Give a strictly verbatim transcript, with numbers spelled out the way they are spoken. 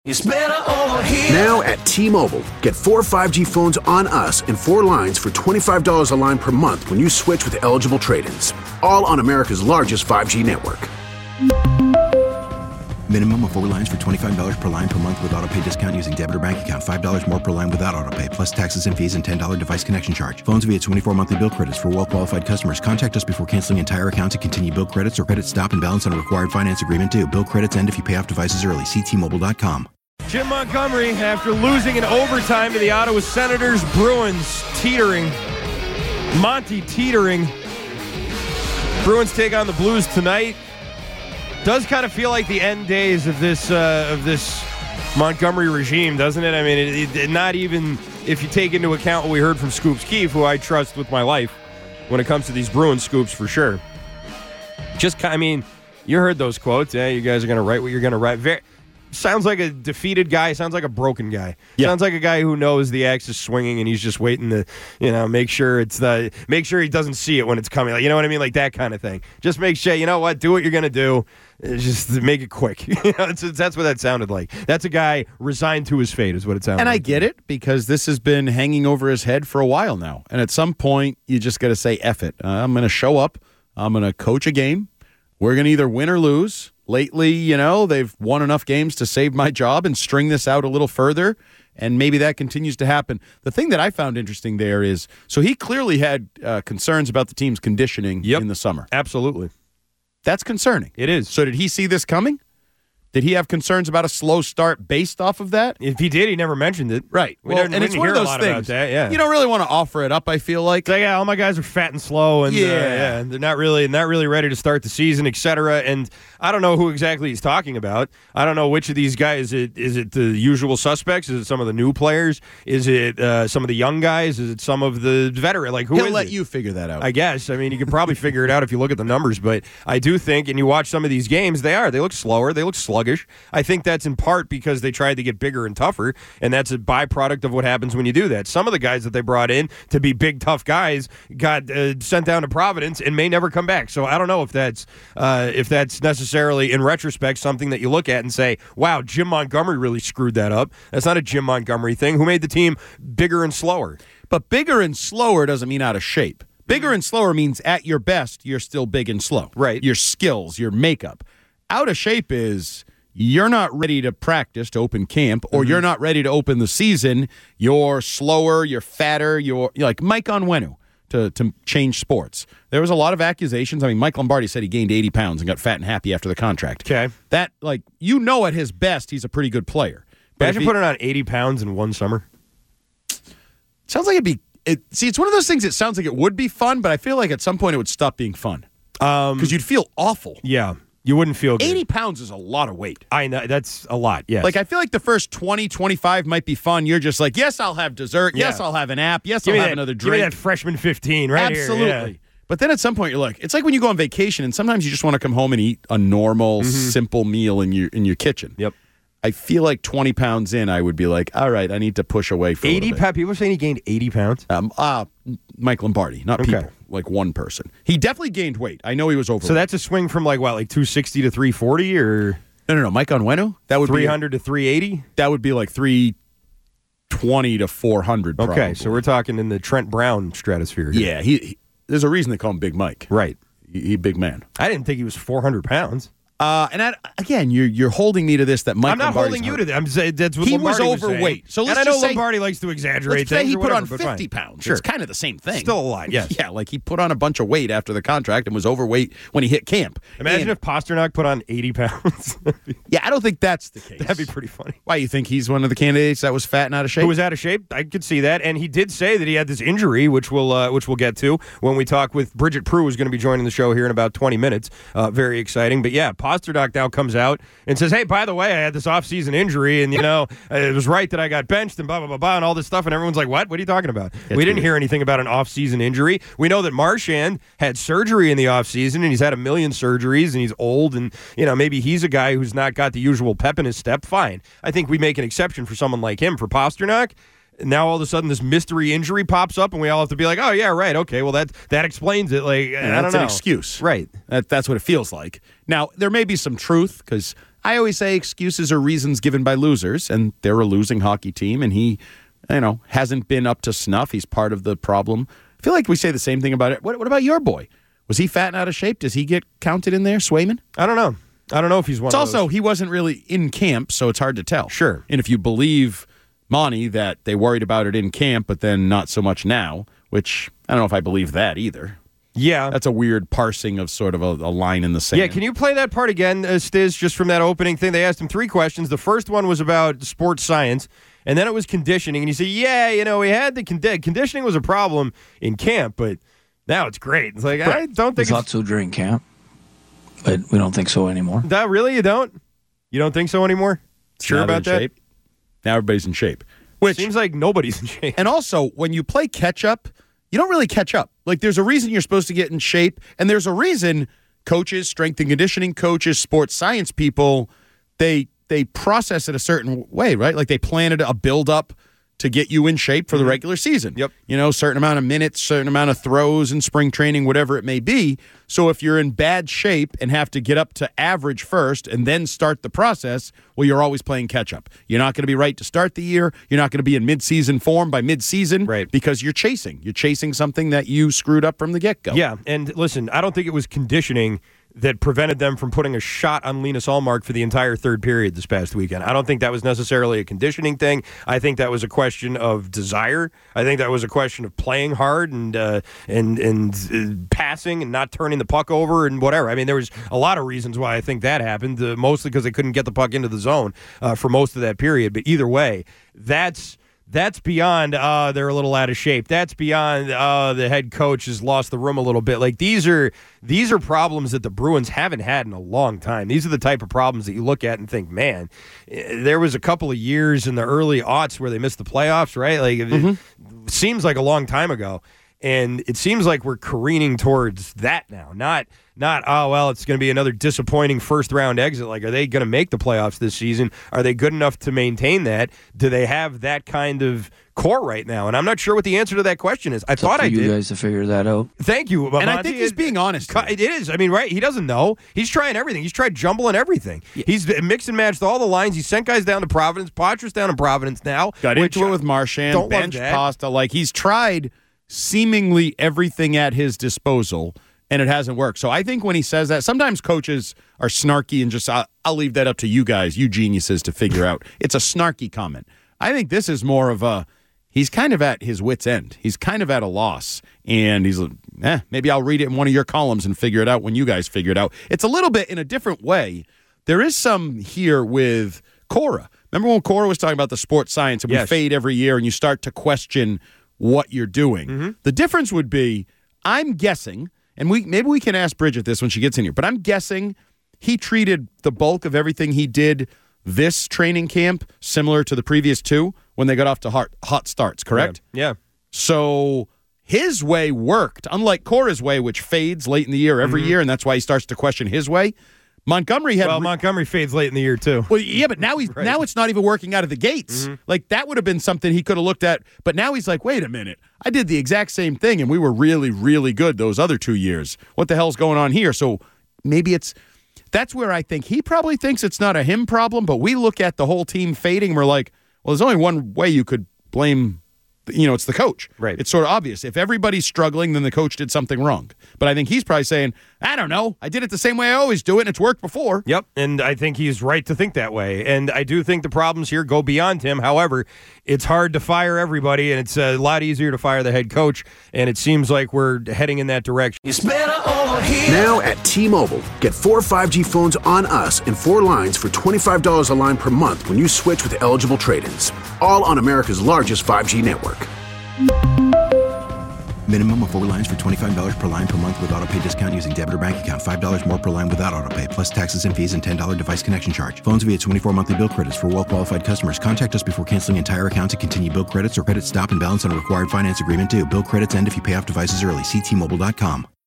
It's better over here. Now at T-Mobile, get four five G phones on us and four lines for twenty-five dollars a line per month when you switch with eligible trade-ins. All on America's largest five G network. Minimum of four lines for twenty-five dollars per line per month with autopay discount using debit or bank account. five dollars more per line without autopay, plus taxes and fees and ten dollars device connection charge. Phones via twenty-four monthly bill credits for well-qualified customers. Contact us before canceling entire account to continue bill credits or credit stop and balance on a required finance agreement due. Bill credits end if you pay off devices early. See T Mobile dot com. Jim Montgomery, after losing in overtime to the Ottawa Senators, Bruins teetering. Monty teetering. Bruins take on the Blues tonight. Does kind of feel like the end days of this uh, of this Montgomery regime, doesn't it? I mean, it, it, not even if you take into account what we heard from Scoops Keefe, who I trust with my life when it comes to these Bruins scoops for sure. Just, I mean, you heard those quotes. Yeah, you guys are going to write what you're going to write. Very, sounds like a defeated guy. Sounds like a broken guy. Yeah. Sounds like a guy who knows the axe is swinging and he's just waiting to, you know, make sure it's the make sure he doesn't see it when it's coming. Like, you know what I mean? Like that kind of thing. Just make sure, you know what? Do what you're going to do. Just make it quick. You know, it's, it's, that's what that sounded like. That's a guy resigned to his fate is what it sounded and like. And I get it because this has been hanging over his head for a while now. And at some point, you just got to say, F it. Uh, I'm going to show up. I'm going to coach a game. We're going to either win or lose. Lately, you know, they've won enough games to save my job and string this out a little further, and maybe that continues to happen. The thing that I found interesting there is, so he clearly had uh, concerns about the team's conditioning yep. in the summer. Absolutely. That's concerning. It is. So did he see this coming? Did he have concerns about a slow start based off of that? If he did, he never mentioned it. Right. We well, didn't, and we it's didn't one hear of those a lot things. About that, yeah. You don't really want to offer it up, I feel like. So, yeah, all my guys are fat and slow, and yeah, uh, yeah they're not really not really ready to start the season, et cetera. And I don't know who exactly he's talking about. I don't know which of these guys. Is it, is it the usual suspects? Is it some of the new players? Is it uh, some of the young guys? Is it some of the veteran? Like who? He'll is let it? you figure that out. I guess. I mean, you could probably figure it out if you look at the numbers. But I do think, and you watch some of these games, they are. They look slower. They look sluggish. I think that's in part because because they tried to get bigger and tougher, and that's a byproduct of what happens when you do that. Some of the guys that they brought in to be big, tough guys got uh, sent down to Providence and may never come back. So I don't know if that's uh, if that's necessarily, in retrospect, something that you look at and say, wow, Jim Montgomery really screwed that up. That's not a Jim Montgomery thing. Who made the team bigger and slower? But bigger and slower doesn't mean out of shape. Bigger and slower means at your best, you're still big and slow. Right. Your skills, your makeup. Out of shape is you're not ready to practice to open camp, or mm-hmm. you're not ready to open the season. You're slower, you're fatter, you're, you're like Mike Onwenu to, to change sports. There was a lot of accusations. I mean, Mike Lombardi said he gained eighty pounds and got fat and happy after the contract. Okay. That, like, you know at his best, he's a pretty good player. But Imagine he, putting on eighty pounds in one summer. Sounds like it'd be, it, see, it's one of those things, it sounds like it would be fun, but I feel like at some point it would stop being fun. Because um, you'd feel awful. Yeah. You wouldn't feel good. eighty pounds is a lot of weight. I know. That's a lot, yes. Like, I feel like the first twenty, twenty-five might be fun. You're just like, yes, I'll have dessert. Yeah. Yes, I'll have an app. Yes, give I'll have that, another Give drink. me that freshman fifteen right Absolutely. here. Absolutely. Yeah. But then at some point, you're like, it's like when you go on vacation, and sometimes you just want to come home and eat a normal, mm-hmm. simple meal in your in your kitchen. Yep. I feel like twenty pounds in, I would be like, all right, I need to push away for eighty a little bit. People are saying he gained eighty pounds? Um, uh, Mike Lombardi, not okay. people. Like one person. He definitely gained weight. I know he was overweight. So that's a swing from like what, like two sixty to three forty, or no, no, no. Mike Onwenu, that would three hundred be, to three eighty. That would be like three twenty to four hundred. Probably. Okay, so we're talking in the Trent Brown stratosphere here. Yeah, he, he. There's a reason they call him Big Mike. Right. He, he big man. I didn't think he was four hundred pounds. Uh, and I, again, you're you're holding me to this that Mike. I'm not Lombardi's holding you hurt. to that. I'm saying that's what he Lombardi was overweight. Was so let's and I know just say, Lombardi likes to exaggerate let's things. say he or put whatever, on fifty pounds. Sure. It's kind of the same thing. Still a lot, yes. Yeah, like he put on a bunch of weight after the contract and was overweight when he hit camp. Imagine and, if Pasternak put on eighty pounds. Yeah, I don't think that's the case. That'd be pretty funny. Why, you think he's one of the candidates that was fat and out of shape? Who was out of shape? I could see that. And he did say that he had this injury, which we'll uh, which we'll get to when we talk with Bridget Prue, who's going to be joining the show here in about twenty minutes. Uh, very exciting. But yeah, Pasternak now comes out and says, hey, by the way, I had this off-season injury, and, you know, it was right that I got benched and blah, blah, blah, blah, and all this stuff. And everyone's like, what? What are you talking about? That's we didn't weird. hear anything about an off-season injury. We know that Marchand had surgery in the off-season, and he's had a million surgeries, and he's old, and, you know, maybe he's a guy who's not got the usual pep in his step. Fine. I think we make an exception for someone like him. For Pasternak, now all of a sudden this mystery injury pops up, and we all have to be like, oh, yeah, right, okay, well, that that explains it. Like, yeah, I don't that's know. an excuse. Right. That, that's what it feels like. Now, there may be some truth, because I always say excuses are reasons given by losers, and they're a losing hockey team, and he, you know, hasn't been up to snuff. He's part of the problem. I feel like we say the same thing about it. What, what about your boy? Was he fat and out of shape? Does he get counted in there, Swayman? I don't know. I don't know if he's one it's of also, those. he wasn't really in camp, so it's hard to tell. Sure. And if you believe Monty that they worried about it in camp, but then not so much now, which I don't know if I believe that either. Yeah. That's a weird parsing of sort of a, a line in the sand. Yeah, can you play that part again, uh, Stiz, just from that opening thing? They asked him three questions. The first one was about sports science, and then it was conditioning. And he said, yeah, you know, we had the condi- conditioning was a problem in camp, but now it's great. It's like, right. I don't think we it's... thought so during camp, but we don't think so anymore. That really? You don't? You don't think so anymore? Sure now about that? Shape. Now everybody's in shape. Which seems like nobody's in shape. And also, when you play catch-up, you don't really catch up. Like, there's a reason you're supposed to get in shape, and there's a reason coaches, strength and conditioning coaches, sports science people, they they process it a certain way, right? Like, they planted a build-up to get you in shape for the regular season. Yep. You know, certain amount of minutes, certain amount of throws in spring training, whatever it may be. So if you're in bad shape and have to get up to average first and then start the process, well, you're always playing catch-up. You're not going to be right to start the year. You're not going to be in mid-season form by mid-season right. because you're chasing. You're chasing something that you screwed up from the get-go. Yeah, and listen, I don't think it was conditioning that prevented them from putting a shot on Linus Ullmark for the entire third period this past weekend. I don't think that was necessarily a conditioning thing. I think that was a question of desire. I think that was a question of playing hard and uh, and and uh, passing and not turning the puck over and whatever. I mean, there was a lot of reasons why I think that happened, uh, mostly because they couldn't get the puck into the zone uh, for most of that period. But either way, that's... That's beyond, uh, they're a little out of shape. That's beyond, uh, the head coach has lost the room a little bit. Like, these are these are problems that the Bruins haven't had in a long time. These are the type of problems that you look at and think, man, there was a couple of years in the early aughts where they missed the playoffs, right? Like, mm-hmm. It seems like a long time ago. And it seems like we're careening towards that now. Not, not oh, well, it's going to be another disappointing first-round exit. Like, are they going to make the playoffs this season? Are they good enough to maintain that? Do they have that kind of core right now? And I'm not sure what the answer to that question is. I it's thought up to I you did. You guys to figure that out. Thank you. And Monty, I think he's being honest. It, it is. I mean, right? He doesn't know. He's trying everything. He's tried jumbling everything. Yeah. He's mixed and matched all the lines. He sent guys down to Providence. Potras down in Providence now. Got into it with Marchand. Bench Pasta. Like, he's tried seemingly everything at his disposal, and it hasn't worked. So I think when he says that, sometimes coaches are snarky and just, I'll, I'll leave that up to you guys, you geniuses, to figure out. It's a snarky comment. I think this is more of a, he's kind of at his wit's end. He's kind of at a loss, and he's like, eh, maybe I'll read it in one of your columns and figure it out when you guys figure it out. It's a little bit in a different way. There is some here with Cora. Remember when Cora was talking about the sports science and yes. we fade every year and you start to question what you're doing. Mm-hmm. The difference would be, I'm guessing, and we maybe we can ask Bridget this when she gets in here, but I'm guessing he treated the bulk of everything he did this training camp similar to the previous two when they got off to hot, hot starts, correct? Yeah. yeah. So his way worked, unlike Cora's way, which fades late in the year every mm-hmm. year, and that's why he starts to question his way. Montgomery had well, re- Montgomery fades late in the year too. Well, yeah, but now he's right. now it's not even working out of the gates. Mm-hmm. Like, that would have been something he could have looked at. But now he's like, wait a minute, I did the exact same thing, and we were really, really good those other two years. What the hell's going on here? So maybe it's that's where I think he probably thinks it's not a him problem. But we look at the whole team fading, and we're like, well, there's only one way you could blame. You know, it's the coach. Right. It's sort of obvious. If everybody's struggling, then the coach did something wrong. But I think he's probably saying, I don't know. I did it the same way I always do it, and it's worked before. Yep, and I think he's right to think that way. And I do think the problems here go beyond him. However, it's hard to fire everybody, and it's a lot easier to fire the head coach, and it seems like we're heading in that direction. It's better over here. Now at T-Mobile, get four five G phones on us and four lines for twenty-five dollars a line per month when you switch with eligible trade-ins. All on America's largest five G network. Minimum of four lines for twenty-five dollars per line per month with auto pay discount using debit or bank account. five dollars more per line without auto pay, plus taxes and fees and ten dollars device connection charge. Phones via twenty-four monthly bill credits for well-qualified customers. Contact us before canceling entire account to continue bill credits or credit stop and balance on a required finance agreement due. Bill credits end if you pay off devices early. See T Mobile dot com.